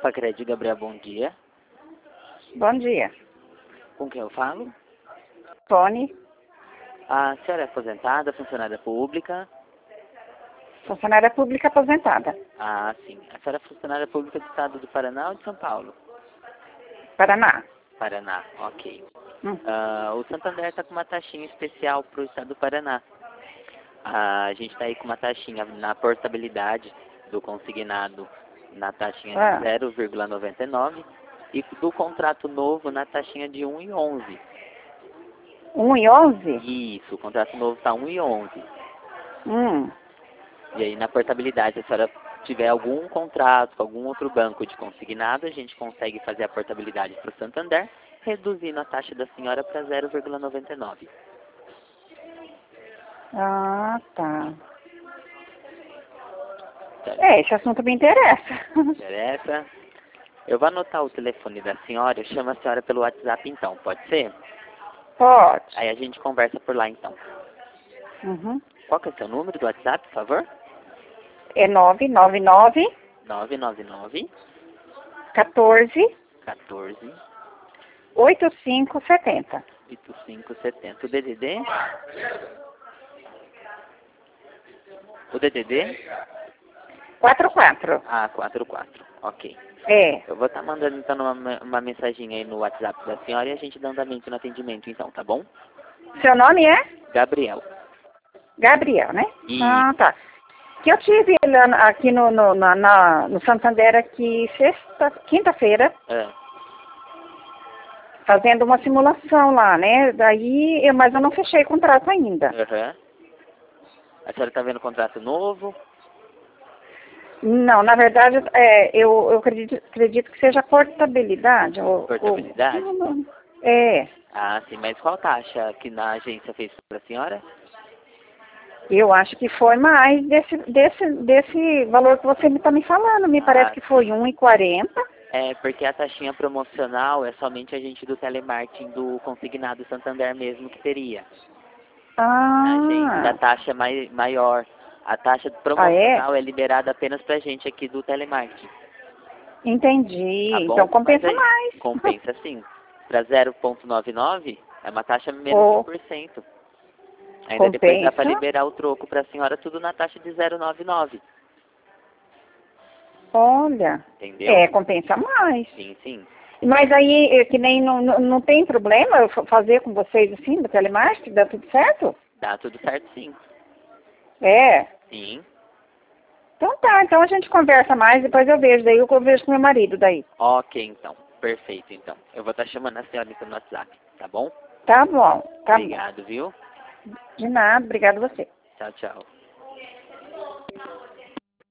Facred Gabriel, bom dia. Bom dia. Com quem eu falo? Tony, A senhora é aposentada, funcionária pública? funcionária pública aposentada. Ah, sim. A senhora é funcionária pública do estado do Paraná ou de São Paulo? Paraná. Paraná, ok. Hum. O Santander está com uma taxinha especial para o estado do Paraná. A gente está aí com uma taxinha na portabilidade do consignado na taxinha de 0,99 e do contrato novo na taxinha de 1,11. 1,11? Isso, o contrato novo está 1,11. Hum. E aí na portabilidade, se a senhora tiver algum contrato com algum outro banco de consignado, a gente consegue fazer a portabilidade para o Santander, reduzindo a taxa da senhora para 0,99. Ah, tá. Certo? Esse assunto me interessa. Interessa? Eu vou anotar o telefone da senhora, eu chamo a senhora pelo WhatsApp então, pode ser? Pode. Aí a gente conversa por lá então. Uhum. Qual que é o seu número do WhatsApp, por favor? É 999 999 14 14 8570. 8570. O DDD? O DDD? 44. Ah, 44. Ok. É. Eu vou estar mandando então uma mensaginha aí no WhatsApp da senhora e a gente dá andamento no atendimento então, tá bom? Seu nome é? Gabriel. Gabriel, né? E... Ah, tá. Que eu tive lá aqui no Santander aqui quinta-feira, fazendo uma simulação lá, né? Mas eu não fechei o contrato ainda. A senhora está vendo contrato novo? Não, na verdade, eu acredito que seja portabilidade. Portabilidade? É. Ah, sim, mas qual taxa que na agência fez para a senhora? Eu acho que foi mais desse valor que você está me falando. Me parece que foi 1,40. É, porque a taxinha promocional é somente a gente do telemarketing do consignado Santander mesmo que teria. A gente da taxa maior. A taxa promocional é liberada apenas pra gente aqui do telemarketing. Entendi. Tá bom? Então compensa mais. Compensa sim. Para 0,99 é uma taxa menos de 1%. Ainda depois dá para liberar o troco para a senhora tudo na taxa de 0,99. Olha. Entendeu? Compensa mais. Sim, sim. Mas aí, que nem não tem problema eu fazer com vocês assim, do telemarketing, dá tudo certo? Dá tudo certo sim. É? Sim. Então tá, então a gente conversa mais, depois eu vejo, daí eu converso com meu marido daí. Ok, então. Perfeito, então. Eu vou estar chamando a senhora então no WhatsApp, tá bom? Tá bom, tá Obrigado, bom. viu? De nada, obrigado a você. Tchau, tchau.